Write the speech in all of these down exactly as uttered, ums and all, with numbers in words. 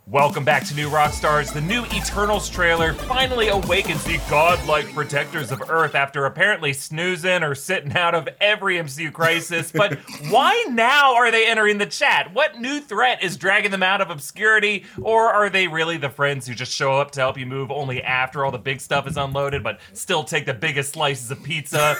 Welcome back to New Rockstars. The new Eternals trailer finally awakens the godlike protectors of Earth after apparently snoozing or sitting out of every M C U crisis. But why now are they entering the chat? What new threat is dragging them out of obscurity? Or are they really the friends who just show up to help you move only after all the big stuff is unloaded, but still take the biggest slices of pizza?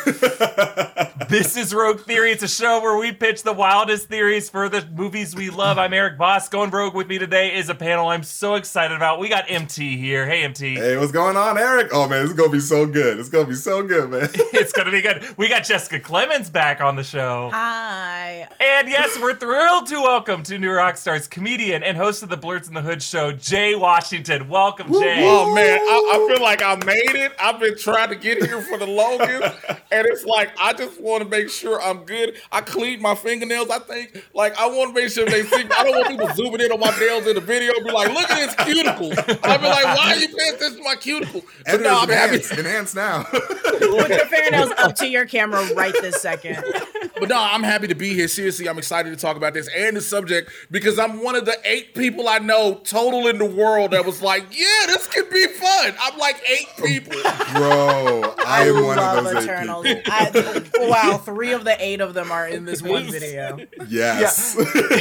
This is Rogue Theory. It's a show where we pitch the wildest theories for the movies we love. I'm Eric Voss. Going rogue with me today is a panel I'm so excited about. We got M T here. Hey, M T. Hey, what's going on, Eric? Oh, man, this is going to be so good. It's going to be so good, man. It's going to be good. We got Jessica Clemens back on the show. Hi. And yes, we're thrilled to welcome to New Rockstars comedian and host of the Blurts in the Hood show, Jay Washington. Welcome, Jay. Oh, man, I, I feel like I made it. I've been trying to get here for the longest, and it's like, I just want to make sure I'm good. I cleaned my fingernails, I think. Like, I want to make sure they see me. I don't want people zooming in on my nails in the video and be like, look at his cuticles. I'll be like, why are you paying attention to my cuticles? But And no, I'm happy. enhanced, enhanced now. Put your fingernails up to your camera right this second. But no, I'm happy to be here. Seriously, I'm excited to talk about this and the subject because I'm one of the eight people I know total in the world that was like, yeah, this could be fun. I'm like eight people. Bro, I, I am one love of those Eternals. eight people. I, wow, three of the eight of them are in this one video. Yes.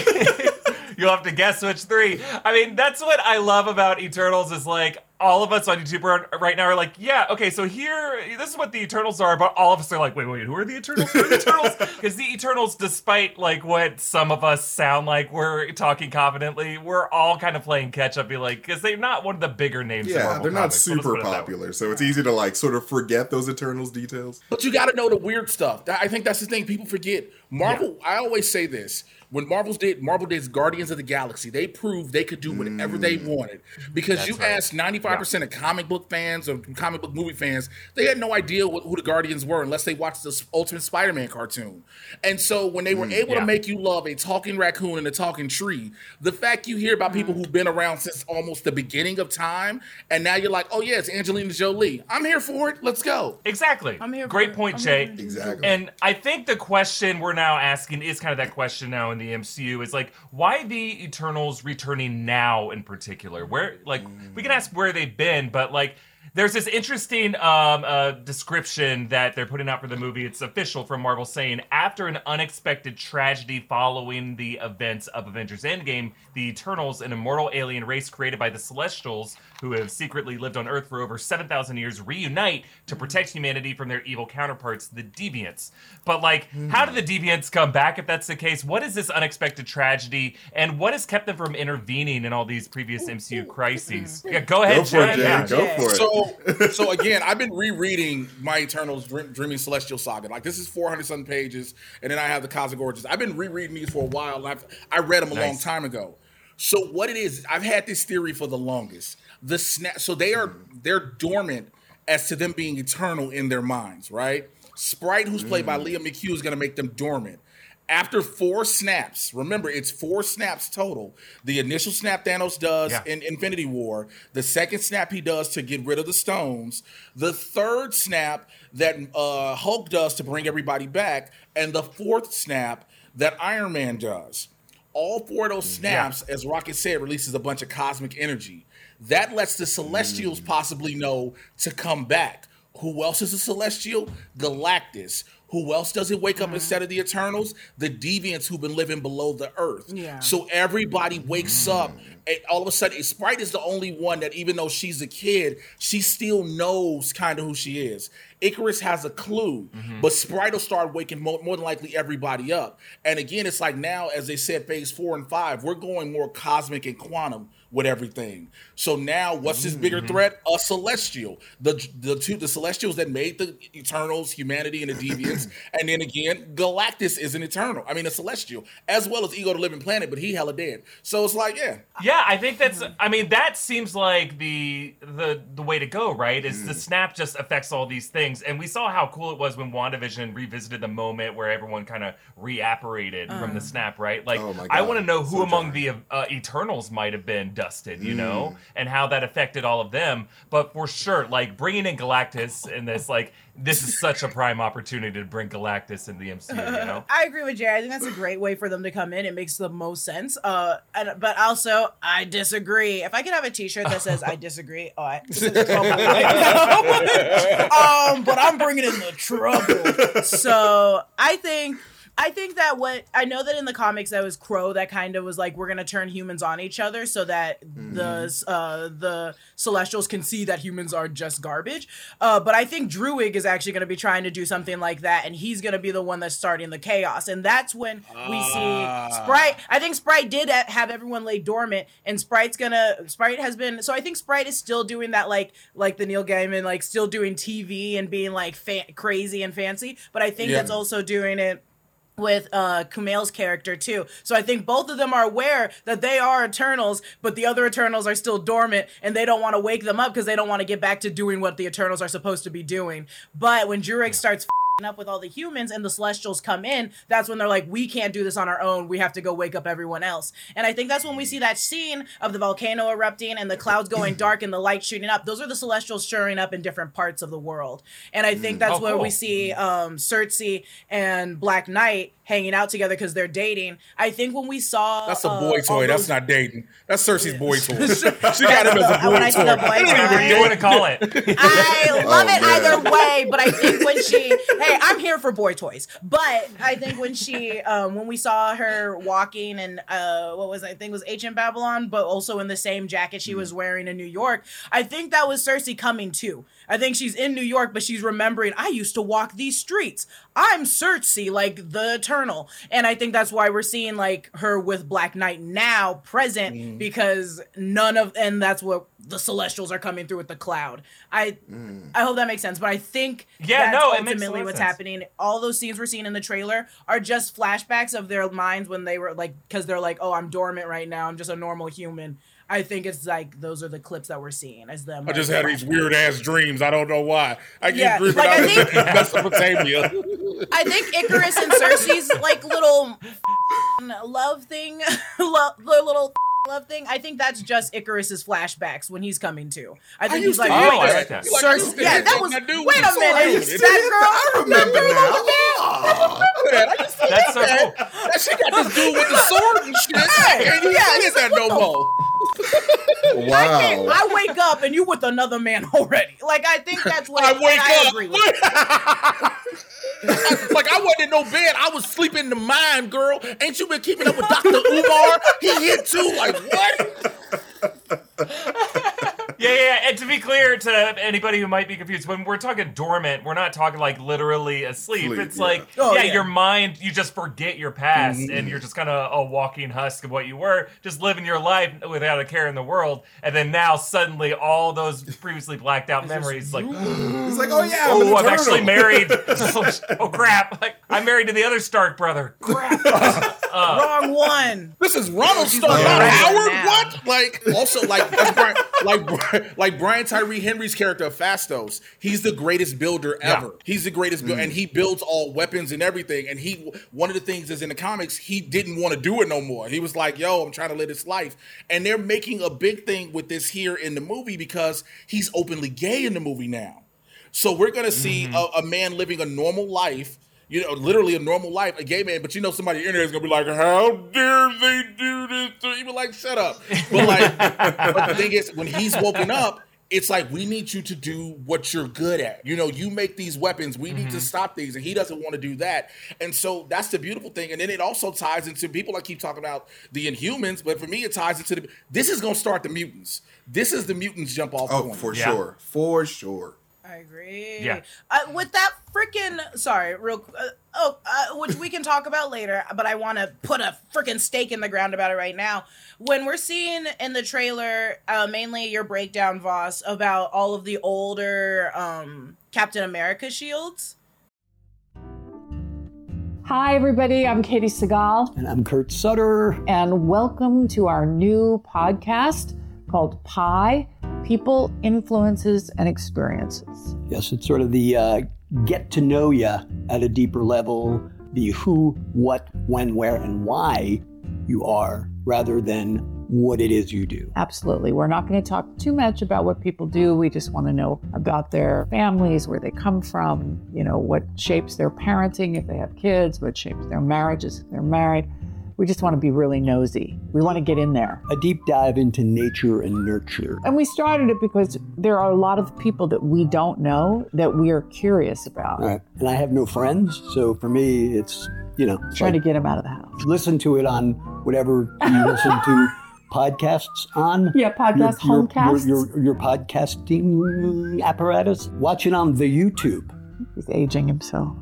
You'll have to guess which three. I mean, that's what I love about Eternals is like, all of us on YouTube right now are like, yeah, okay, so here, this is what the Eternals are, but all of us are like, wait, wait, who are the Eternals? Who are the Eternals? Because the Eternals, despite like what some of us sound like we're talking confidently, we're all kind of playing catch up, be like, because they're not one of the bigger names. in Yeah, Marvel they're not comics. We'll just super put it that way. popular, so it's easy to like sort of forget those Eternals details. But you got to know the weird stuff. That- I think that's the thing people forget. Marvel, I always say this. When Marvel's did Marvel did Guardians of the Galaxy, they proved they could do whatever they wanted. Because That's you right. ask ninety-five percent of comic book fans or comic book movie fans, they had no idea what, who the Guardians were unless they watched the Ultimate Spider-Man cartoon. And so when they were able yeah. to make you love a talking raccoon and a talking tree, the fact you hear about people who've been around since almost the beginning of time, and now you're like, oh yeah, it's Angelina Jolie. I'm here for it. Let's go. Exactly. I'm here Great for it. point, I'm Jay. here for it. Exactly. And I think the question we're now asking is kind of that question now in the M C U is like, why the Eternals returning now in particular? Where, like, we can ask where they've been, but like, there's this interesting um, uh, description that they're putting out for the movie. It's official from Marvel saying, after an unexpected tragedy following the events of Avengers Endgame, the Eternals, an immortal alien race created by the Celestials, who have secretly lived on Earth for over seven thousand years, reunite to protect humanity from their evil counterparts, the Deviants. But, like, how do the Deviants come back if that's the case? What is this unexpected tragedy, and what has kept them from intervening in all these previous M C U crises? Yeah, go ahead, Go for it, Jay. Jay. Yeah. Go for it. So, so again, I've been rereading my Eternals Dream, Dreaming Celestial Saga. Like this is four hundred something pages, and then I have the Cosmic Origins. I've been rereading these for a while, and I've, I read them a long Nice. time ago. So what it is, I've had this theory for the longest. The snap, so they are they're dormant as to them being eternal in their minds, right? Sprite, who's played by Liam McHugh, is going to make them dormant. After four snaps, remember it's four snaps total. The initial snap Thanos does Yeah. in Infinity War, the second snap he does to get rid of the stones, the third snap that uh, Hulk does to bring everybody back, and the fourth snap that Iron Man does. All four of those snaps, as Rocket said, releases a bunch of cosmic energy. That lets the Celestials possibly know to come back. Who else is a Celestial? Galactus. Who else doesn't wake up instead of the Eternals? The Deviants who've been living below the earth. Yeah. So everybody wakes up, and all of a sudden, Sprite is the only one that, even though she's a kid, she still knows kind of who she is. Icarus has a clue, but Sprite will start waking more, more than likely everybody up. And again, it's like now, as they said, phase four and five, we're going more cosmic and quantum with everything. So now, what's this bigger threat? A Celestial. The the two the Celestials that made the Eternals, humanity, and the Deviants. And then again, Galactus is an Eternal. I mean, a Celestial, as well as Ego the Living Planet, but he hella dead. So it's like, yeah. Yeah, I think that's. I mean, that seems like the the the way to go, right? Is the snap just affects all these things, and we saw how cool it was when WandaVision revisited the moment where everyone kind of reapparated from the snap, right? Like, Oh my I God, want to know who so among jarring. the uh, Eternals might have been dusted, you know, and how that affected all of them. But for sure, like bringing in Galactus in this, like, this is such a prime opportunity to bring Galactus in the M C U, you know? I agree with Jerry. I think that's a great way for them to come in. It makes the most sense. Uh, and, but also, I disagree. If I could have a T-shirt that says "I disagree," oh, I, this is trouble. um, but I'm bringing in the trouble. So I think. I think that what I know that in the comics that was Crow that kind of was like, we're gonna turn humans on each other so that mm-hmm. the uh, the Celestials can see that humans are just garbage. Uh, but I think Druig is actually gonna be trying to do something like that, and he's gonna be the one that's starting the chaos. And that's when we uh. see Sprite. I think Sprite did have everyone lay dormant, and Sprite's gonna Sprite has been. So I think Sprite is still doing that, like like the Neil Gaiman, like still doing T V and being like fa- crazy and fancy. But I think yeah. that's also doing it with uh Kumail's character too. So I think both of them are aware that they are Eternals, but the other Eternals are still dormant and they don't want to wake them up because they don't want to get back to doing what the Eternals are supposed to be doing. But when Druig starts f***ing up with all the humans and the Celestials come in, that's when they're like, we can't do this on our own. We have to go wake up everyone else. And I think that's when we see that scene of the volcano erupting and the clouds going dark and the light shooting up. Those are the Celestials showing up in different parts of the world. And I think that's oh, where cool. we see um, Cersei and Black Knight hanging out together because they're dating. I think when we saw that's a uh, boy toy. That's not dating. That's Cersei's boy toy. She got him as a boy when I toy. Boy what do you want to call it? I love oh, it man. either way, but I think when she, hey, I'm here for boy toys. But I think when she, um, when we saw her walking and uh, what was I think it was Ancient Babylon, but also in the same jacket she mm. was wearing in New York. I think that was Cersei coming too. I think she's in New York, but she's remembering, I used to walk these streets. I'm Cersei, like the Eternal. And I think that's why we're seeing like her with Black Knight now present mm. because none of, and that's what the Celestials are coming through with the cloud. I mm. I hope that makes sense, but I think yeah, that's no, ultimately what's sense. happening. All those scenes we're seeing in the trailer are just flashbacks of their minds when they were like, because they're like, oh, I'm dormant right now. I'm just a normal human. I think it's like those are the clips that we're seeing as them. I just like, had these weird ass dreams. I don't know why. I keep yeah, dreaming like, out I think, Mesopotamia. I think Icarus and Cersei's like little love thing, love, the little love thing. I think that's just Icarus's flashbacks when he's coming to. I think he's like, oh, wait, I like that. Cersei, like, yeah, that was. Wait a minute, so that girl. I remember now. I just see That's so that. cool. That she got this dude with the sword and shit. Hey, and you yeah, can't get that no more. Wow. I, can't, I wake up and you with another man already. Like I think that's what I wake I up. agree with. Like I wasn't in no bed. I was sleeping in the mine, girl. Ain't you been keeping up with Doctor Umar? He hit too. Like what? Yeah, yeah, yeah. And to be clear to anybody who might be confused, when we're talking dormant, we're not talking like literally asleep. Sleep, it's yeah. like, oh, yeah, yeah, your mind, you just forget your past Mm-hmm. and you're just kind of a walking husk of what you were, just living your life without a care in the world. And then now suddenly all those previously blacked out memories, like, He's like, oh yeah, oh, I'm, I'm actually married. married. oh, oh, crap. Like, I'm married to the other Stark brother. Crap. Uh, Wrong one. This is Ronald She's Stark, like, not right Howard. now. What? Like also like that's Brian, like like Brian Tyree Henry's character of Phastos. He's the greatest builder ever. Yeah. He's the greatest builder, Mm. and he builds all weapons and everything. And he one of the things is in the comics, he didn't want to do it no more. He was like, "Yo, I'm trying to live this life." And they're making a big thing with this here in the movie because he's openly gay in the movie now. So we're gonna see Mm-hmm. a, a man living a normal life. You know, literally a normal life, a gay man, but you know somebody in there is gonna be like, how dare they do this to you? Be like, shut up. But like, but the thing is, when he's woken up, it's like, we need you to do what you're good at. You know, you make these weapons, we need Mm-hmm. to stop these, and he doesn't want to do that. And so that's the beautiful thing. And then it also ties into, people like keep talking about the Inhumans, but for me, it ties into the, this is gonna start the mutants. This is the mutants jump off Oh, point. for Yeah. sure, for sure. I agree. Yeah. Uh, with that freaking, sorry, real, uh, oh, uh, which we can talk about later, but I want to put a freaking stake in the ground about it right now. When we're seeing in the trailer, uh, mainly your breakdown, Voss, about all of the older um, Captain America shields. Hi, everybody. I'm Katie Segal. And I'm Kurt Sutter. And welcome to our new podcast called Pi, People, Influences, and Experiences. Yes, it's sort of the uh, get to know you at a deeper level, the who, what, when, where, and why you are, rather than what it is you do. Absolutely. We're not going to talk too much about what people do. We just want to know about their families, where they come from, you know, what shapes their parenting if they have kids, what shapes their marriages if they're married. We just want to be really nosy. We want to get in there. A deep dive into nature and nurture. And we started it because there are a lot of people that we don't know that we are curious about. Right. And I have no friends, so for me, it's, you know, Trying like, to get them out of the house. listen to it on whatever you listen to podcasts on. Yeah, podcast, your, homecasts. Your, your, your podcasting apparatus. Watch it on the YouTube. He's aging himself.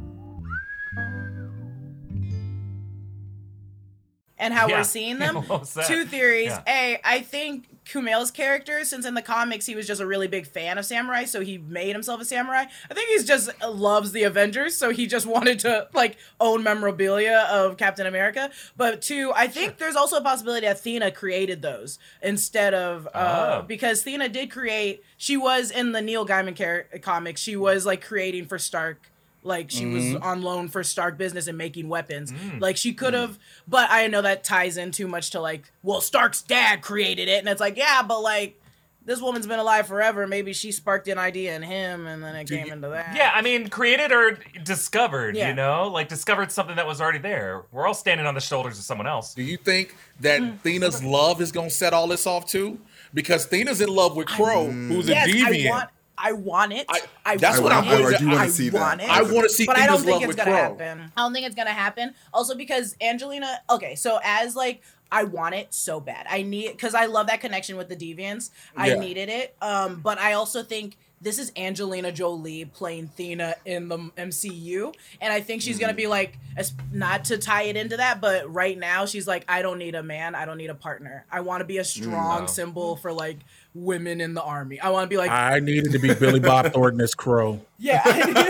And how Yeah. we're seeing them. What was that? Two theories. Yeah. A, I think Kumail's character, since in the comics he was just a really big fan of samurai, so he made himself a samurai. I think he's just uh, loves the Avengers, so he just wanted to like own memorabilia of Captain America. But two, I think there's also a possibility that Athena created those instead of uh, Oh. because Athena did create. She was in the Neil Gaiman car- comics. She was like creating for Stark. Like she was on loan for Stark business and making weapons. Like she could have, but I know that ties in too much to like, well, Stark's dad created it, and it's like, yeah, but like this woman's been alive forever. Maybe she sparked an idea in him, and then it came into that. Yeah, I mean, created or discovered, Yeah. you know? Like, discovered something that was already there. We're all standing on the shoulders of someone else. Do you think that Thena's love is gonna set all this off too? Because Thena's in love with Crow, who's a yes, deviant. I want. I want it. I- I, that's want what it. I wanted- I do wanna I see that. want it. I want to see but I don't Thena's think love it's with gonna Crow. happen. I don't think it's gonna happen. Also because Angelina. Okay, so as like I want it so bad. I need because I love that connection with the Deviants. I Yeah. needed it. Um, but I also think this is Angelina Jolie playing Thena in the M C U, and I think she's gonna be like, as, not to tie it into that, but right now she's like, I don't need a man. I don't need a partner. I want to be a strong no. symbol for like women in the army. I want to be like, I needed to be Billy Bob Thornton as Crow. yeah.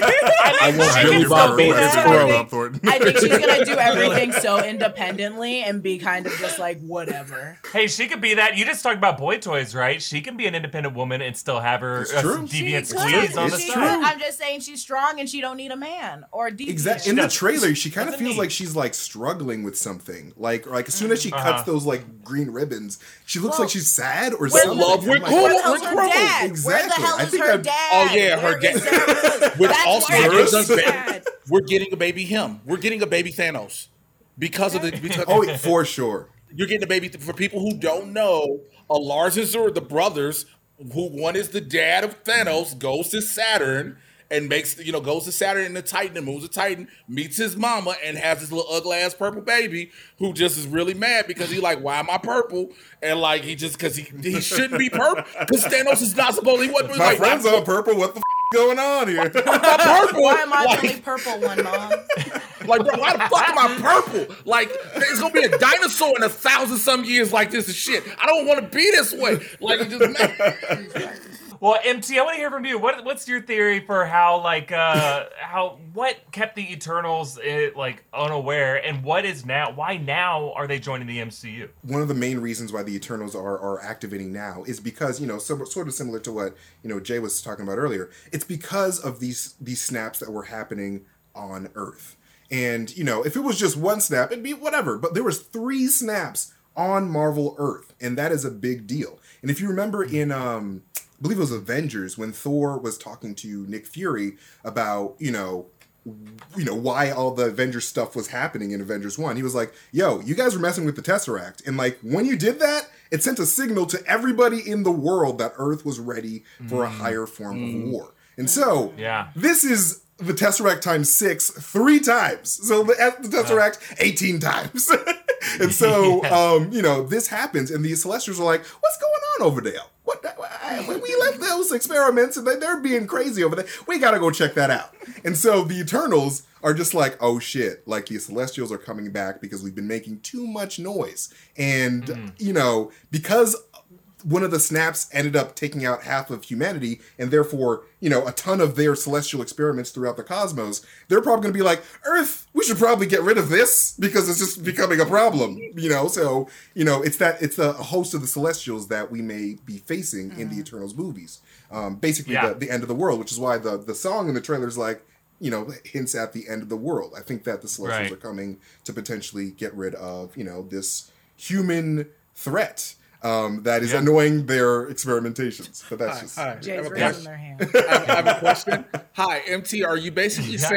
I want I Billy think Bob so, Thornton because as I Crow. think- Thornton. I think she's gonna do everything so independently and be kind of just like whatever. Hey, she could be that. You just talked about boy toys, right? She can be an independent woman and still have her It's uh, true. deviant She squeeze could. on the She side. could. I'm just saying she's strong and she don't need a man or a deviant. Exactly. In the does. trailer, she kind of Doesn't feels need- like she's like struggling with something. Like, like as soon as she cuts Uh-huh. those like green ribbons, she looks Well, like she's sad or where something. love I'm with like, Crow. Where the hell's With her Crow. dad? Where the Exactly. hell I is think her I'm- dad? Oh, yeah, her Where is dad. Sarah Lewis? Which That's also where gives she's us at. we're getting a baby him. We're getting a baby Thanos because of the because Oh, for sure. you're getting a baby for people who don't know. Uh, Lars and Zor, the brothers, who one is the dad of Thanos, goes to Saturn and makes you know goes to Saturn in the Titan and moves a Titan, meets his mama, and has this little ugly ass purple baby who just is really mad because he like, why am I purple? And like he just because he he shouldn't be purple because Thanos is not supposed. He wasn't My like friend's why on purple. What the f- going on here? am I purple? Why am I like, the only purple one, Mom? Like, bro, why the fuck am I purple? Like, there's gonna be a dinosaur in a thousand some years like this and shit. I don't want to be this way. Like, it just man. Well, M T, I want to hear from you. What what's your theory for how like uh how what kept the Eternals uh, like unaware, and what is now? Why now are they joining the M C U? One of the main reasons why the Eternals are, are activating now is because, you know, so, sort of similar to what, you know, Jay was talking about earlier. It's because of these these snaps that were happening on Earth. And, you know, if it was just one snap, it'd be whatever. But there was three snaps on Marvel Earth, and that is a big deal. And if you remember in, um, I believe it was Avengers, when Thor was talking to Nick Fury about, you know, you know, why all the Avengers stuff was happening in Avengers one. He was like, yo, you guys were messing with the Tesseract. And like, when you did that, it sent a signal to everybody in the world that Earth was ready for a higher form Mm. of war. And so, Yeah. this is the Tesseract times six, three times. So the, the Tesseract, eighteen times. And so, um, you know, this happens, and these Celestials are like, what's going on over there? What? I, we left those experiments, and they- they're being crazy over there. We gotta go check that out. And so the Eternals are just like, oh shit, like the Celestials are coming back because we've been making too much noise. And, Mm. you know, because one of the snaps ended up taking out half of humanity, and therefore, you know, a ton of their celestial experiments throughout the cosmos, they're probably going to be like, Earth, we should probably get rid of this because it's just becoming a problem, you know? So, you know, it's that, it's the host of the Celestials that we may be facing in the Eternals movies. Um, basically, Yeah. the, the end of the world, which is why the, the song in the trailer is like, you know, hints at the end of the world. I think that the Celestials Right. are coming to potentially get rid of, you know, this human threat. Um, that is Yeah. annoying their experimentations, but that's just Hi, I Jay's have a raising question. their hand. I have, I have a question. Hi, M T. Are you basically Yeah. saying?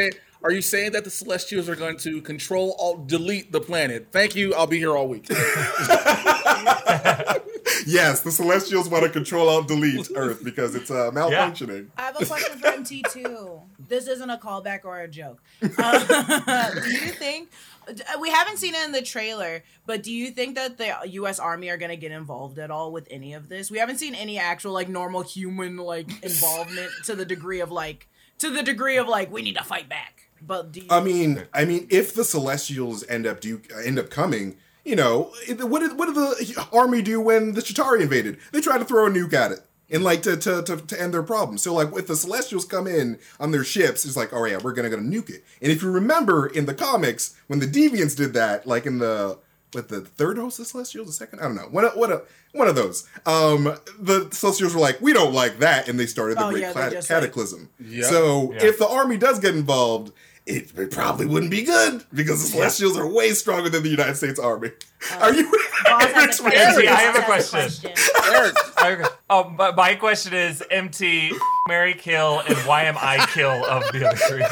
Are you saying that the Celestials are going to control, alt, delete the planet? Thank you. I'll be here all week. Yes, the Celestials want to control alt delete Earth because it's uh, malfunctioning. I have a question for M T too. This isn't a callback or a joke. Uh, do you think we haven't seen it in the trailer, but do you think that the U S Army are going to get involved at all with any of this? We haven't seen any actual like normal human like involvement to the degree of like to the degree of like we need to fight back. But do you I mean, I mean, if the Celestials end up do end up coming, you know, what did what did the army do when the Chitauri invaded? They tried to throw a nuke at it and like to to to, to end their problem. So like, if the Celestials come in on their ships, it's like, oh yeah, we're gonna gonna nuke it. And if you remember in the comics, when the Deviants did that, like in the with the third host of the Celestials, the second, I don't know, what a, what a one of those. Um, the Celestials were like, we don't like that, and they started the Oh, Great yeah, Cla- they just, Cataclysm. like- Yep. So Yeah. if the army does get involved, it, it probably wouldn't be good because the Celestials are way stronger than the United States Army. Are you? Boss has a Eric's question. Eric, I ready. have a Boss has question. Eric, Okay. Oh, but my question is, M T, Mary kill, and why am I kill of the other three?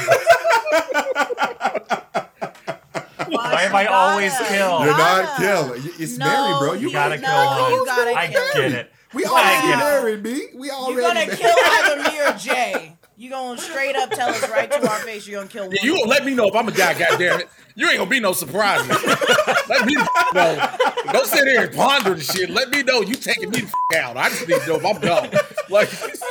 Why am I always kill? You're not killing. It's No, Mary, bro. You You gotta no, kill you one. gotta I kill. get it. We I already get it. married, B. We You're already gonna married. kill either me or Jay. You gonna straight up tell us right to our face you're gonna kill one. you gonna let me know if I'm a guy, goddammit. You ain't gonna be no surprise. Let me know. Don't sit there and ponder the shit. Let me know you taking me the f- out. I just need to know if I'm gone. Like,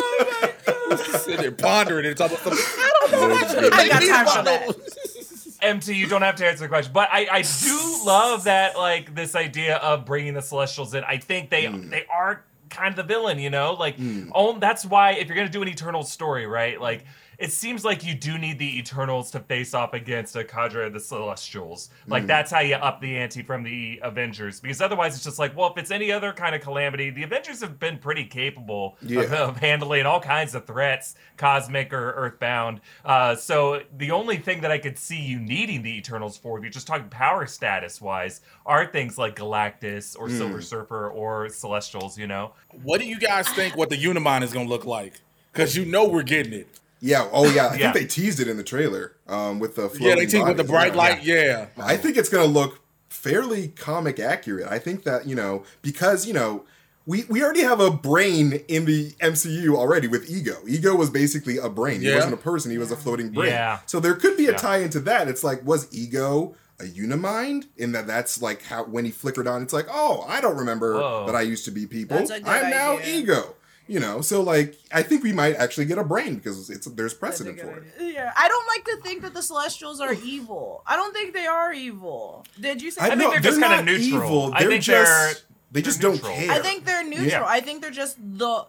sit there pondering and talking about something. I don't know. I got time for that. M T, you don't have to answer the question, but I, I do love that, like, this idea of bringing the Celestials in. I think they they are kind of the villain, you know? Like, oh, that's why if you're going to do an Eternals story, right? Like, it seems like you do need the Eternals to face off against a cadre of the Celestials. Like, that's how you up the ante from the Avengers. Because otherwise, it's just like, well, if it's any other kind of calamity, the Avengers have been pretty capable Yeah. of, of handling all kinds of threats, cosmic or earthbound. Uh, so the only thing that I could see you needing the Eternals for, if you're just talking power status-wise, are things like Galactus or Silver Surfer or Celestials, you know? What do you guys think what the Unimind is gonna look like? Because you know we're getting it. Yeah. Oh, yeah. I Yeah. think they teased it in the trailer um, with the Yeah, floating they team with the bodies. bright Yeah. light. Yeah. I think it's going to look fairly comic accurate. I think that, you know, because, you know, we, we already have a brain in the M C U already with Ego. Ego was basically a brain. He Yeah. wasn't a person. He was a floating brain. Yeah. So there could be a Yeah. tie into that. It's like, was Ego a Unimind? In that that's like how when he flickered on, it's like, oh, I don't remember Whoa. that I used to be people. That's a good I'm now idea. Ego. You know, so like I think we might actually get a brain because it's there's That's a precedent good for it. idea. Yeah, I don't like to think that the Celestials are evil. I don't think they are evil. Did you say? I think know, they're just kinda not neutral. Evil. I They're think just they're- they just they're don't neutral. care. I think they're neutral. Yeah. I think they're just the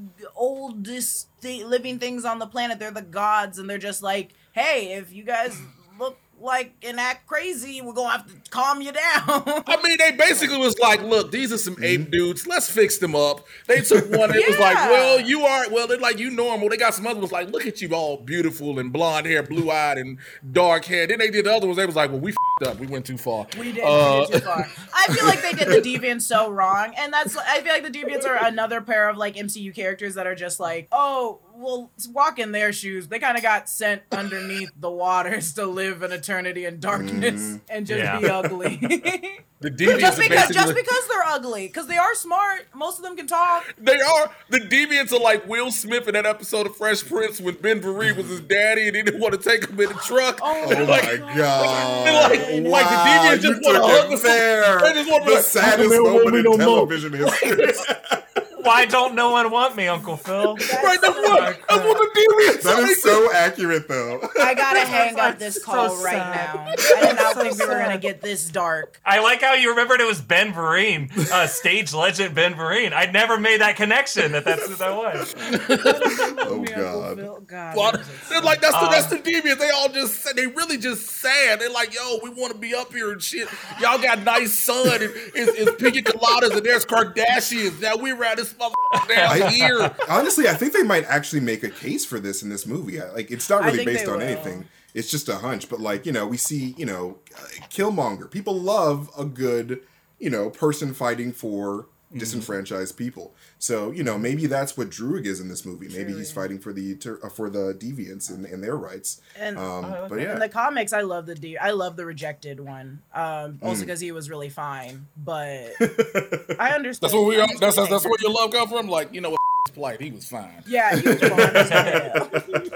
oldest th- living things on the planet. They're the gods, and they're just like, hey, if you guys look like and act crazy, we're gonna have to calm you down. I mean, they basically was like, look, these are some ape dudes. Let's fix them up. They took one and it was like, Yeah. well, you are, well, they're like, you normal. They got some other ones like, look at you all beautiful and blonde hair, blue eyed and dark hair. Then they did the other ones. They was like, well, we f***ed up. We went too far. We did, Uh, we did too far. I feel like they did the Deviants so wrong, and that's I feel like the Deviants are another pair of like M C U characters that are just like, oh, well, walk in their shoes. They kind of got sent underneath the waters to live an eternity in darkness and just Yeah. be ugly. The deviants just are because, basically, just because they're ugly, because they are smart. Most of them can talk. they are, the deviants are like Will Smith in that episode of Fresh Prince when Ben Vereen was his daddy and he didn't want to take him in the truck. Oh, Oh Like- my god! like- like the Wow, deviants just you wanna took hug it us. there. They just wanna be The like, saddest "How come moment we in don't know?" television history. Why don't no one want me, Uncle Phil? Right, that's what, that's what the deviants That are. is so accurate, though. I gotta hang That's up this so call right sad. now. I did not So think we were sad. gonna get this dark. I like how you remembered it was Ben Vereen, uh, stage legend Ben Vereen. I never made that connection that that's who that was. Oh god. God. Well, they're like, that's the, Um, that's the deviants. They all just, they really just sad. They're like, yo, we want to be up here and shit. Y'all got nice sun and it's, it's pina coladas and there's Kardashians. Now we around this motherfucker down I- here. Honestly, I think they might actually make a case for this in this movie. I- Like, it's not I really think based they on will. anything. It's just a hunch. But like, you know, we see, you know, uh, Killmonger. People love a good, you know, person fighting for disenfranchised people. So, you know, maybe that's what Druig is in this movie. Maybe he's fighting for the uh, for the deviants and, and their rights. And um, oh, but yeah, in the comics, I love the de- I love the rejected one. Um, also because mm. he was really fine. But I understand. That's what we are. That's that's, that's where your love come from. Like, you know what? Plight. He was fine. Yeah, he was fine as hell.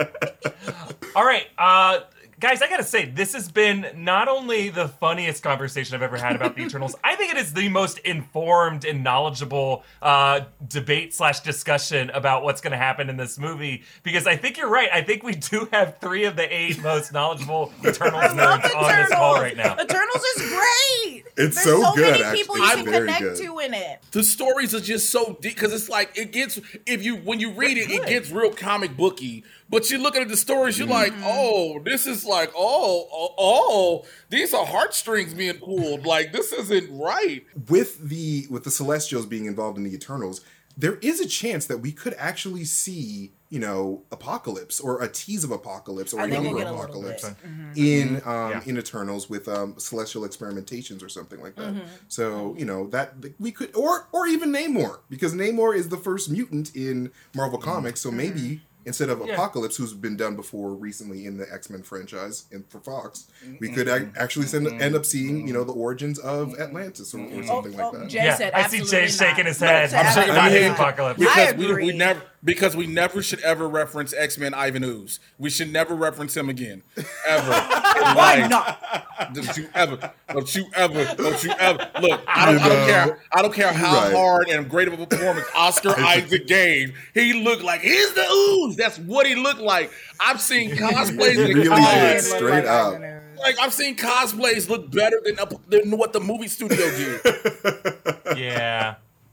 All right, uh, guys, I gotta say, this has been not only the funniest conversation I've ever had about the Eternals, I think it is the most informed and knowledgeable uh, debate slash discussion about what's gonna happen in this movie, because I think you're right. I think we do have three of the eight most knowledgeable Eternals nerds on this call right now. Eternals is great! It's There's so, so good, many actually. people you It's can very connect good. to in it. The stories are just so deep because it's like it gets if you when you read it, it gets real comic booky. But you look at the stories, you're like, oh, this is like, oh, oh, oh, these are heartstrings being pulled. Like, this isn't right. With the with the Celestials being involved in the Eternals, there is a chance that we could actually see, you know, Apocalypse or a tease of Apocalypse or I a think younger we'll get a Apocalypse little bit. Mm-hmm. in um, Yeah. in Eternals with um, celestial experimentations or something like that. Mm-hmm. So, you know, that we could, or or even Namor, because Namor is the first mutant in Marvel Comics. So maybe instead of Yeah. Apocalypse, who's been done before recently in the X-Men franchise and for Fox, we could ac- actually send, end up seeing, you know, the origins of Atlantis or, or something Oh, like oh, that. Jay Yeah, said I see Jay absolutely shaking not. his head. I'm shaking Not my his head. Apocalypse. I Because we, agree. we never because we never should ever reference X-Men Ivan Ooze. We should never reference him again. Ever. Why Like, not? Don't you ever, don't you ever, don't you ever. Look, I don't, You I don't know. care. I don't care how Right. hard and great of a performance Oscar Isaac gave. He looked like, he's the ooze. That's what he looked like. I've seen cosplays He that really cos- did, straight up. Like, I've seen cosplays look better than, than what the movie studio did. Yeah.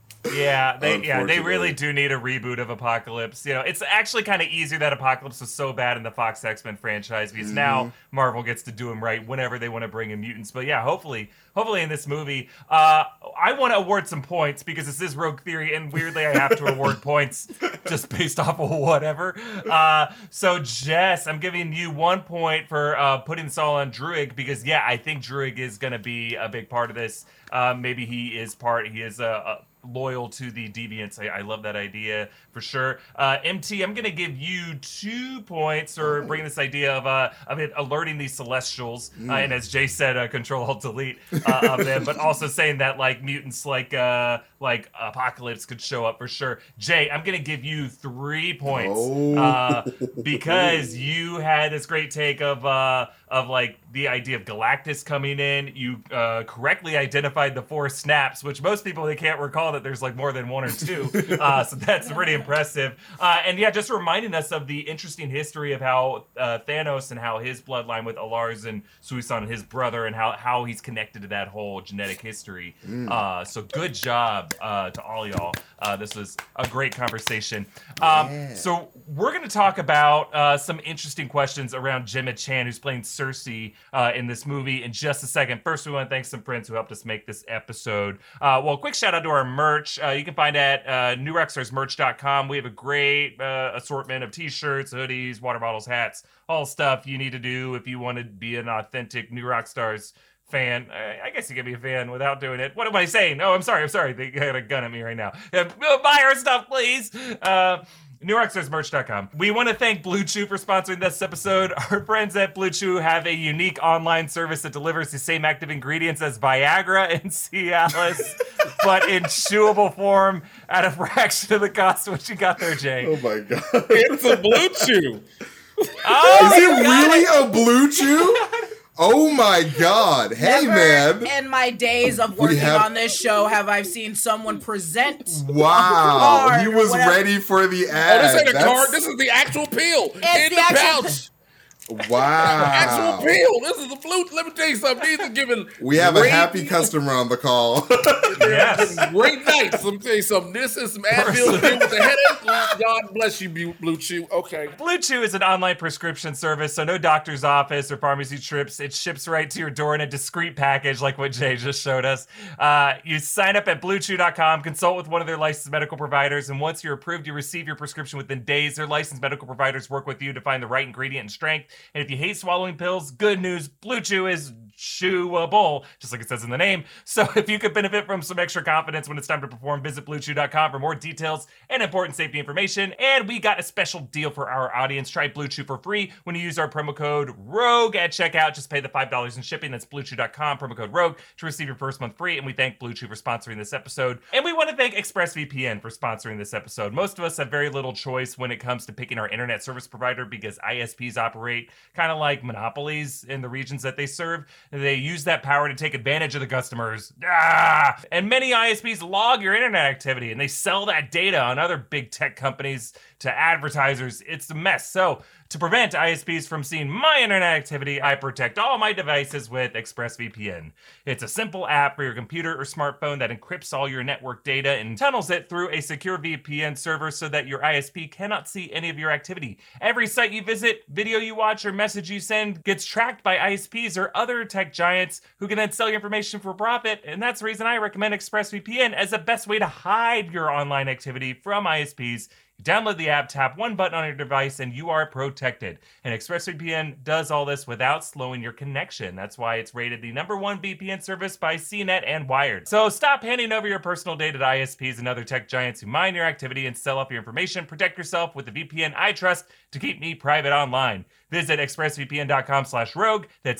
Yeah, they yeah, they really Unfortunately. do need a reboot of Apocalypse. You know, it's actually kind of easier that Apocalypse was so bad in the Fox X-Men franchise because now Marvel gets to do him right whenever they want to bring in mutants. But yeah, hopefully, hopefully in this movie, uh, I want to award some points because this is Rogue Theory, and weirdly, I have to award points just based off of whatever. Uh, so Jess, I'm giving you one point for uh, putting this all on Druig because yeah, I think Druig is going to be a big part of this. Uh, maybe he is part. He is a. a loyal to the deviants. I, I love that idea for sure. Uh, M T, I'm gonna give you two points for bringing this idea of uh, of it alerting these Celestials, uh, and as Jay said, uh, Control Alt Delete uh, of them, but also saying that like mutants like uh, like Apocalypse could show up for sure. Jay, I'm gonna give you three points Oh. uh, because you had this great take of uh, of like the idea of Galactus coming in. You uh, correctly identified the four snaps, which most people they can't recall that there's like more than one or two. Uh, so that's pretty impressive. Uh, and yeah, just reminding us of the interesting history of how uh, Thanos and how his bloodline with Alars and Suisan, his brother, and how, how he's connected to that whole genetic history. Uh, so good job uh, to all y'all. Uh, this was a great conversation. Um, Yeah. So we're going to talk about uh, some interesting questions around Gemma Chan, who's playing Cersei uh, in this movie, in just a second. First, we want to thank some friends who helped us make this episode. Uh, well, quick shout out to our merch. Uh, you can find at uh, new rockstars merch dot com. We have a great uh, assortment of t-shirts, hoodies, water bottles, hats, all stuff you need to do if you want to be an authentic New Rockstars fan. I, I guess you can be a fan without doing it. What am I saying? Oh, I'm sorry. I'm sorry. They got a gun at me right now. Uh, buy our stuff, please. Uh, new rockstars merch dot com. We want to thank Blue Chew for sponsoring this episode. Our friends at Blue Chew have a unique online service that delivers the same active ingredients as Viagra and Cialis, but in chewable form at a fraction of the cost. What you got there, Jay? Oh my god. It's a Blue Chew. Oh, Is you it got really a blue chew? Oh my god. Hey Never man. in my days of working have- on this show have I seen someone present Wow. card He or was whatever. ready for the Oh, ad. this ain't a That's- card. This is the actual pill in the the, actual- pouch. Wow. Actual pill. This is the flute. Let me tell you something. These are giving. We have a great- happy customer on the call. Yes. Great nights. Let me tell you something. This is some Advil deal with the headache. God bless you, Blue Blue Chew. Okay. Blue Chew is an online prescription service, so no doctor's office or pharmacy trips. It ships right to your door in a discreet package, like what Jay just showed us. Uh, you sign up at blue chew dot com, consult with one of their licensed medical providers, and once you're approved, you receive your prescription within days. Their licensed medical providers work with you to find the right ingredient and strength And if you hate swallowing pills, good news, Blue Chew is chewable, just like it says in the name. So if you could benefit from some extra confidence when it's time to perform, visit blue chew dot com for more details and important safety information. And we got a special deal for our audience. Try Blue Chew for free when you use our promo code ROGUE at checkout. Just pay the five dollars in shipping. That's blue chew dot com, promo code ROGUE to receive your first month free. And we thank Blue Chew for sponsoring this episode. And we want to thank ExpressVPN for sponsoring this episode. Most of us have very little choice when it comes to picking our internet service provider because I S Ps operate kind of like monopolies in the regions that they serve. They use that power to take advantage of the customers. Ah! And many I S Ps log your internet activity and they sell that data on other big tech companies to advertisers. It's a mess. So to prevent I S Ps from seeing my internet activity, I protect all my devices with ExpressVPN. It's a simple app for your computer or smartphone that encrypts all your network data and tunnels it through a secure V P N server so that your I S P cannot see any of your activity. Every site you visit, video you watch, or message you send gets tracked by I S Ps or other tech giants who can then sell your information for profit. And that's the reason I recommend ExpressVPN as the best way to hide your online activity from I S Ps. You download the app, tap one button on your device, and you are protected. And ExpressVPN does all this without slowing your connection. That's why it's rated the number one V P N service by C net and Wired. So stop handing over your personal data to I S Ps and other tech giants who mine your activity and sell off your information. Protect yourself with the V P N I trust to keep me private online. Visit expressvpn.com slash rogue. That's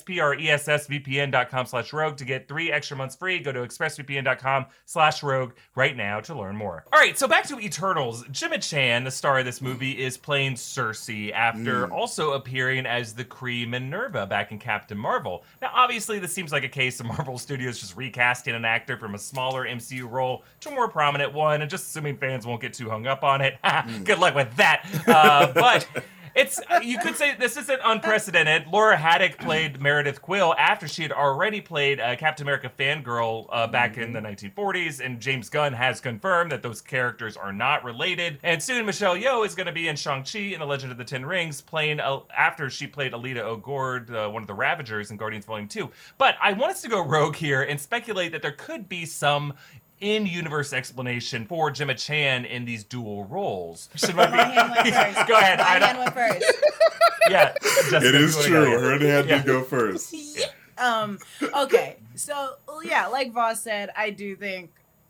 E-X-P-R-E-S-S-V-P-N.com slash rogue to get three extra months free. Go to expressvpn.com slash rogue right now to learn more. All right, so back to Eternals. Gemma Chan, the star of this movie, is playing Cersei after mm. also appearing as the Kree Minerva back in Captain Marvel. Now, obviously, this seems like a case of Marvel Studios just recasting an actor from a smaller M C U role to a more prominent one, and just assuming fans won't get too hung up on it. mm. Good luck with that. Uh, but... It's, you could say this isn't unprecedented. Laura Haddock played Meredith Quill after she had already played uh, Captain America Fangirl uh, back mm-hmm. in the nineteen forties, and James Gunn has confirmed that those characters are not related. And soon Michelle Yeoh is going to be in Shang-Chi in The Legend of the Ten Rings, playing uh, after she played Alita O'Gord, uh, one of the Ravagers in Guardians Volume two. But I want us to go rogue here and speculate that there could be some in-universe explanation for Gemma Chan in these dual roles. Should I be... My hand went first. Go ahead. My I hand went first. Yeah, Jessica, it is true. Her hand yeah. did go first. Yeah. Um. Okay. So yeah, like Voss said, I do think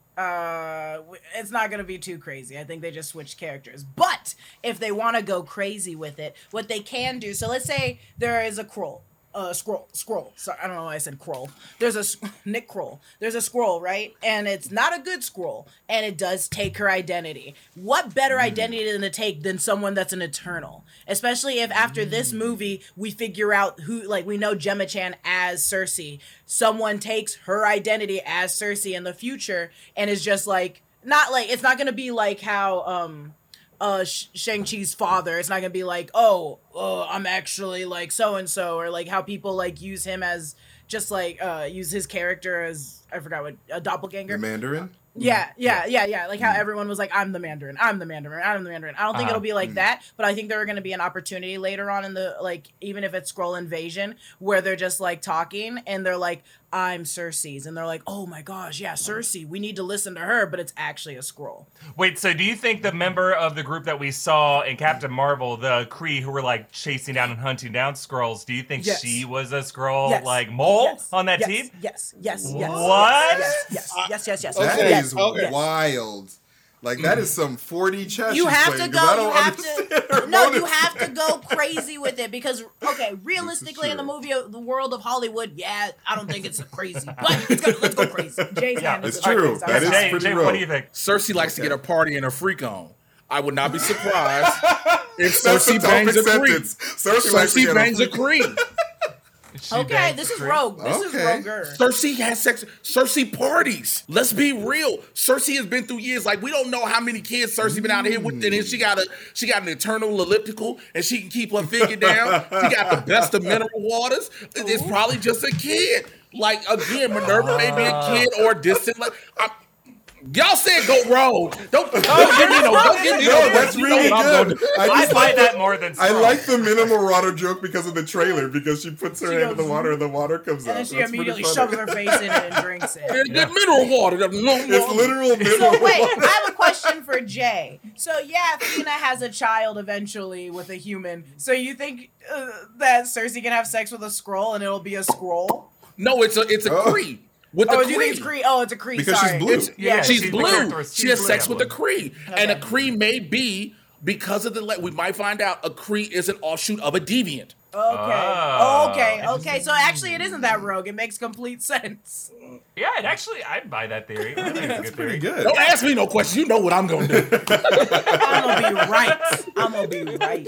uh it's not gonna be too crazy. I think they just switched characters. But if they want to go crazy with it, what they can do. So let's say there is a Krull. Uh, scroll, scroll. Sorry, I don't know why I said Kroll. There's a Nick Kroll. There's a scroll, right? And it's not a good scroll, and it does take her identity. What better mm. identity than to take than someone that's an Eternal? Especially if after mm. this movie we figure out who, like we know Gemma Chan as Cersei. Someone takes her identity as Cersei in the future and is just like not like it's not gonna be like how um. uh Shang-Chi's father. It's not gonna be like, oh, uh, I'm actually like so-and-so, or like how people like use him as just like uh use his character as, I forgot what, a doppelganger. The Mandarin? Yeah, yeah, yeah, yeah. Like how everyone was like, I'm the Mandarin, I'm the Mandarin, I'm the Mandarin. I don't think uh, it'll be like mm. that, but I think there are going to be an opportunity later on in the, like, even if it's Skrull Invasion, where they're just like talking and they're like, I'm Cersei's, and they're like, oh my gosh, yeah, Cersei, we need to listen to her, but it's actually a Skrull. Wait, so do you think the member of the group that we saw in Captain Marvel, the Kree who were like chasing down and hunting down Skrulls, do you think yes. she was a Skrull, yes. like mole yes. on that yes. team? Yes, yes, yes. What? Yes, yes, yes, yes, yes. That yes. is yes. wild. Like, that is some forty chess. You have playing, to go. I don't You have to. No, motives. you have to go crazy with it because, okay, realistically, in the movie, the world of Hollywood, yeah, I don't think it's crazy, but it's gonna, let's go crazy. Jay's yeah, hand it's is true. That that is Jay, pretty Jay, rough. what do you think? Cersei likes okay. to get a party and a freak on. I would not be surprised if That's Cersei a bangs a sentence. Kree. Cersei, likes to Cersei get bangs a a Kree. She Okay, bangs this the is Kree. rogue. This is Okay. roguer. Cersei has sex. Cersei parties. Let's be real. Cersei has been through years. Like, we don't know how many kids Cersei been out here with. And then she got a she got an eternal elliptical, and she can keep her figure down. She got the best of mineral waters. It's probably just a kid. Like, again, Minerva may be a kid or a distant. Like, I'm, Y'all said go rogue. Don't, don't give me no. Don't give me No, no. that's You know really what I'm gonna good. do. I I just buy like that the, more than I straw. like the minimal water joke because of the trailer, because she puts her She hand in the goes, water and the water comes And out. then she That's pretty immediately funny. shoves her face in it and drinks it. And get mineral water. No, It's literal mineral So wait, water. I have a question for Jay. So yeah, Athena has a child eventually with a human. So you think uh, that Cersei can have sex with a scroll and it'll be a scroll? no, it's a it's a Oh. Kree with Oh, the do you think it's Kree. Cree? Oh, it's a Cree. Because she's sorry. blue. It's- Yeah, She's she's the blue. character- She has she's sex blue. with a Kree, and a Okay. Kree may be because of the. le- We might find out a Kree is an offshoot of a deviant. Okay. Oh. okay. Okay. So actually, it isn't that rogue. It makes complete sense. Yeah, it actually, I'd buy that theory. I think it's a That's good pretty theory. good. Don't ask me no questions. You know what I'm gonna do. I'm gonna be right. I'm gonna be right.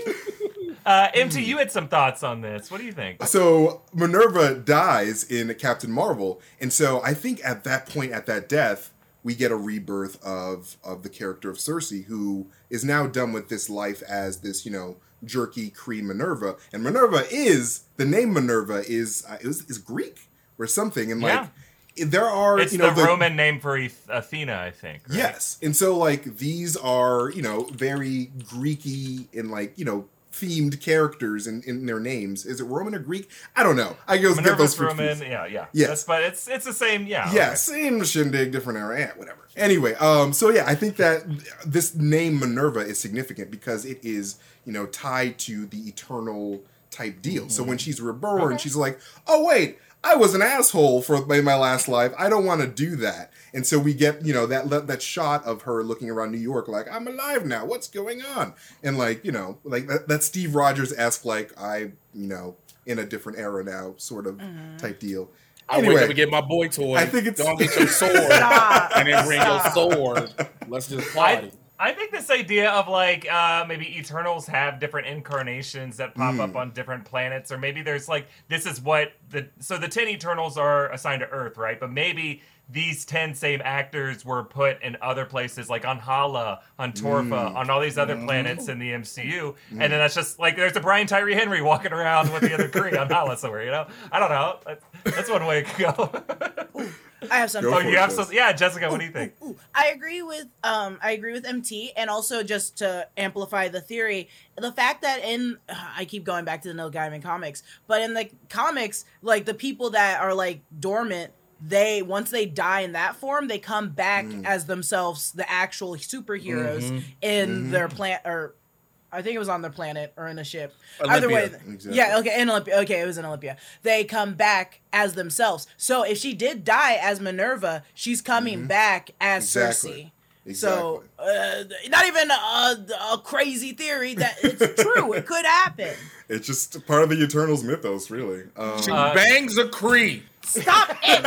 Uh, M T, you had some thoughts on this. What do you think? So Minerva dies in Captain Marvel, and so I think at that point, at that death, we get a rebirth of of the character of Cersei, who is now done with this life as this, you know, jerky Kree Minerva. And Minerva is the name Minerva is uh, is, is Greek or something, and like there are It's you know the, Roman name for Eth- Athena, I think. Right? Yes. And so like these are, you know, very Greeky and like, you know, themed characters in, in their names. Is it Roman or Greek? I don't know. I go get Minerva's those Roman. confused. Yeah, yeah. Yes. That's, but it's it's the same. Yeah. Yeah, okay. same shindig, different era, yeah, whatever. Anyway, um, so yeah, I think that this name Minerva is significant because it is, you know, tied to the eternal type deal. So when she's reborn, Okay. she's like, oh wait, I was an asshole for my, my last life. I don't want to do that. And so we get, you know, that that shot of her looking around New York like, I'm alive now. What's going on? And like, you know, like that, that Steve Rogers-esque, like, I, you know, in a different era now sort of type deal. I Anyway, wait till we get my boy toy. I think it's- Don't get your sword Stop. and then bring your Stop. sword. Let's just party. I think this idea of like uh, maybe Eternals have different incarnations that pop Hmm. up on different planets, or maybe there's like this is what the so the ten Eternals are assigned to Earth, right? But maybe these ten same actors were put in other places, like on Hala, on Torfa, on all these other planets in the M C U, and then that's just like there's a Brian Tyree Henry walking around with the other Kree on Hala somewhere, you know? I don't know. That's, that's one way it could go. I have something. Go oh, for you it, have Jess. some? Yeah, Jessica, what do you think? Ooh, I agree with um I agree with M T, and also just to amplify the theory, the fact that in uh, I keep going back to the Neil Gaiman comics, but in the comics, like the people that are like dormant, they once they die in that form, they come back as themselves, the actual superheroes in their plant or I think it was on their planet or in a ship. Either way, Olympia. Exactly. yeah, okay, in Olympia. Okay, it was in Olympia. They come back as themselves. So if she did die as Minerva, she's coming back as Exactly. Cersei. So uh, not even a, a crazy theory that it's true. It could happen. It's just part of the Eternals mythos, really. Um, She Uh, bangs a Kree. Stop it!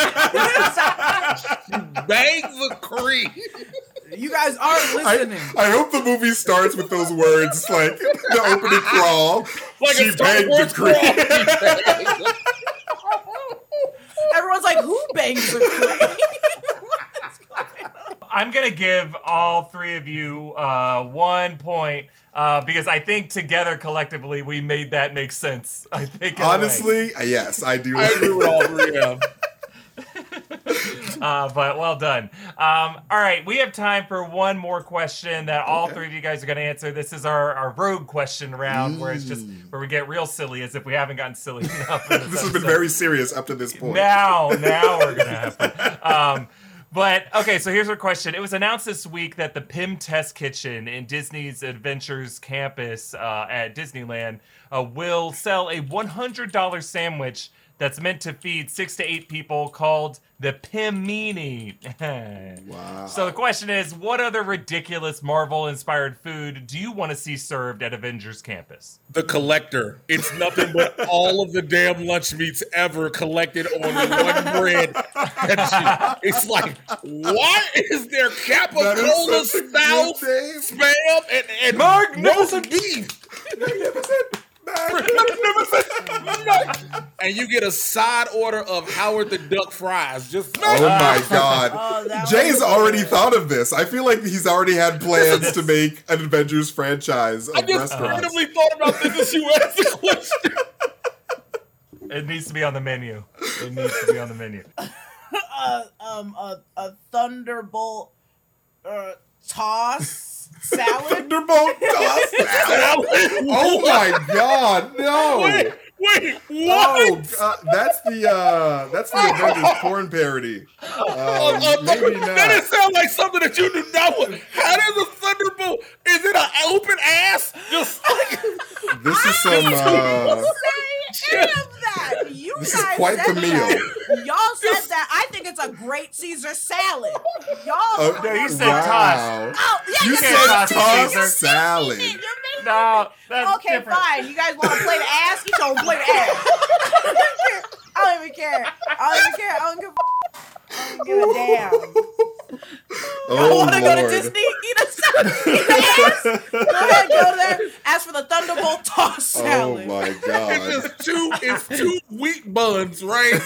Stop. Bangs a Kree. You guys aren't I, listening. I hope the movie starts with those words, like the opening crawl. Like she a Star banged Wars a Kree. crawl. Everyone's like, who bangs a Kree? I'm gonna give all three of you uh, one point uh, because I think together collectively we made that make sense. I think in a way. Honestly, uh, yes, I do. I agree with all three of them. uh, but well done. Um, all right, we have time for one more question that all Okay. three of you guys are gonna answer. This is our, our rogue question round where it's just where we get real silly, as if we haven't gotten silly enough. in This has been episode. very serious up to this point. Now, now we're gonna have fun. Um, but okay, so here's our question. It was announced this week that the P I M Test Kitchen in Disney's Adventures Campus uh, at Disneyland uh, will sell a one hundred dollars sandwich that's meant to feed six to eight people called the Pimini. Wow. So the question is, what other ridiculous Marvel-inspired food do you want to see served at Avengers Campus? The Collector. It's nothing but all of the damn lunch meats ever collected on one bread. That you- It's like, what is there? That Capicola is such a style good name. spam and, and Magnificent. roast beef. Magnificent. And you get a side order of Howard the Duck fries. Just Oh my God. Oh, that Jay's was already good. thought of this. I feel like he's already had plans to make an Avengers franchise of I just restaurants. randomly thought about this as you asked the question. It needs to be on the menu. It needs to be on the menu. uh, um, a, a thunderbolt uh, toss salad. Thunderbolt toss salad. Oh my God, no! Wait, wait, Oh, what? uh, that's the uh, that's the Avengers porn parody. Um, Uh, uh, maybe That not. doesn't sound like something that you do not want. How does a thunderbolt? Is it an open ass? Just like This is some. Uh, Say any of that. You This is guys quite said the meal. that. Y'all said that. I think it's a great Caesar salad. Y'all. oh, No, you said wow. Oh, yeah, You you said said toss Caesar salad. You made No, that's okay, different. fine. You guys want to play the ass? You don't play the ass. I don't even care. I don't even care. I don't give a, I don't give a damn. Oh, I want to go to Lord. Disney, eat a salad, eat the ass. Go ahead, go there. Ask for the Thunderbolt toss Oh salad. my it's God. just two. It's two wheat buns, right?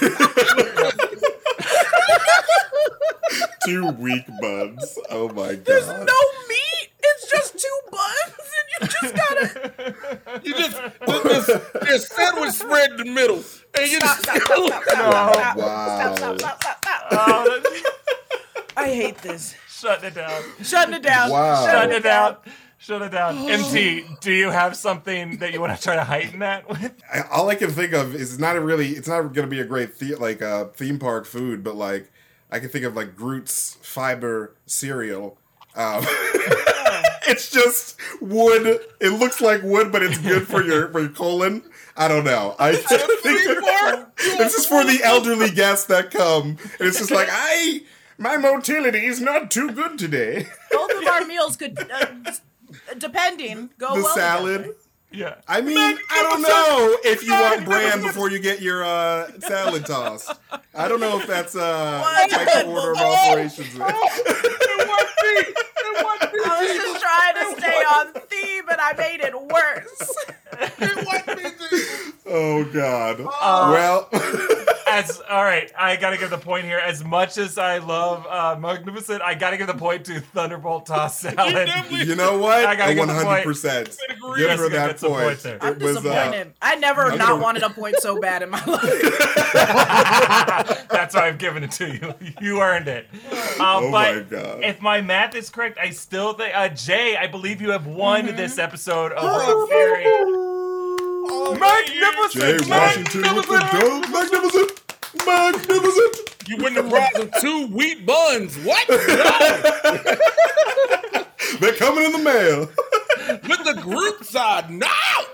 Two weak buns. Oh my God. There's no meat. It's just two buns, and you just gotta You just there's, there's sandwich spread in the middle, and you stop, just stop, stop, stop, stop, stop, Wow. stop, stop, stop, stop, stop. Oh, that's- I hate this. shutting it down. Shutting it down. Wow. Shut it down. Shut it down. M T, do you have something that you want to try to heighten that with? I, all I can think of is not a really. It's not going to be a great the, like uh, theme park food, but like I can think of like Groot's fiber cereal. Um, it's just wood. It looks like wood, but it's good for your for your colon. I don't know. I just think this is for the elderly guests that come, and it's just like I. My motility is not too good today. Both of our meals could, uh, depending, go The well salad. together. Yeah. I mean, I don't know if you want bran before you get your uh, salad tossed. I don't know if that's uh, What? like the order of operations. it wasn't me. It wasn't me. I was just trying to stay on theme, and I made it worse. It wasn't me. Jesus. Oh God. Uh, well, As all right, I gotta give the point here. As much as I love uh, Magnificent, I gotta give the point to Thunderbolt toss salad. definitely- you know what? I gotta give One the point. hundred percent. agree. Give Yes, her good, that that's a point point. there. I'm It was. Uh, disappointed. I never I'm not gonna- wanted a point so bad in my life. That's why I've given it to you. You earned it. Uh, Oh but my God. if my math is correct, I still think uh, Jay, I believe you have won Mm-hmm. this episode of Rogue Theory. Oh, Magnificent! Jay Washington with the dope. Magnificent. Magnificent. You win the prize of two wheat buns. What? They're coming in the mail. With the group side. No.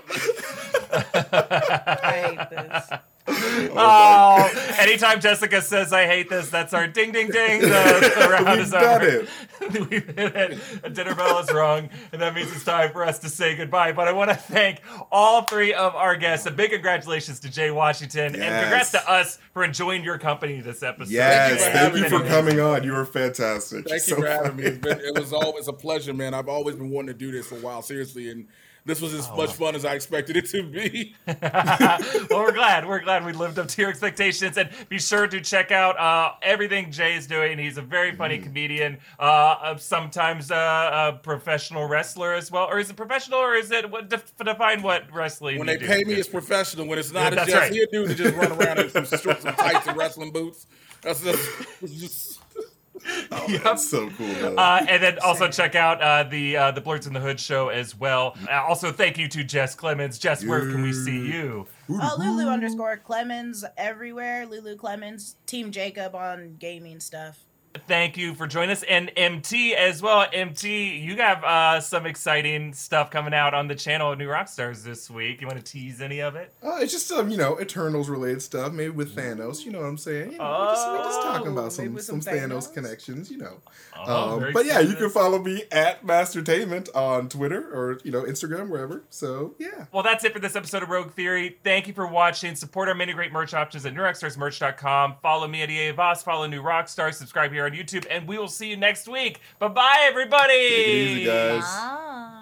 I hate this. Oh, anytime Jessica says I hate this, that's our ding ding ding. The, the round We've is done over. it. We've hit it. A dinner bell is rung, and that means it's time for us to say goodbye. But I want to thank all three of our guests. A big congratulations to Jay Washington, and Yes. congrats to us for enjoying your company this episode. Yes, for thank having you for me. coming on. You were fantastic. Thank So you for having funny. me. It's been, it was always a pleasure, man. I've always been wanting to do this for a while, seriously, and this was as much fun as I expected it to be. Well, we're glad. We're glad we lived up to your expectations. And be sure to check out uh, everything Jay is doing. He's a very funny Mm. comedian, uh, uh, sometimes uh, a professional wrestler as well. Or is it professional, or is it what def- define what wrestling? When you they do? pay me, it's professional. When it's Yeah, not, it's that's just right. he a dude to just run around in some shorts and tights and wrestling boots. That's just, it's just Oh, Yep. that's so cool, man. Uh, and then also check out uh, the uh, the Blurts in the Hood show as well. Uh, also, thank you to Jess Clemens. Jess, where can we see you? Uh, Lulu underscore Clemens everywhere. Lulu Clemens. Team Jacob on gaming stuff. Thank you for joining us, and M T as well. M T, you have uh, some exciting stuff coming out on the channel of New Rockstars this week. You want to tease any of it? Uh, it's just some, you know, Eternals related stuff, maybe with Thanos. You know what I'm saying? You know, we're, just, we're just talking Oh, about maybe some with some some Thanos, Thanos? connections. You know. Oh, um, very but yeah, you excited. can follow me at Mastertainment on Twitter or you know Instagram, wherever. So yeah. Well, that's it for this episode of Rogue Theory. Thank you for watching. Support our many great merch options at new rockstars merch dot com. Follow me at E A Voss. Follow New Rockstars. Subscribe here on YouTube, and we will see you next week. Bye bye, everybody. Take it easy, guys. Bye.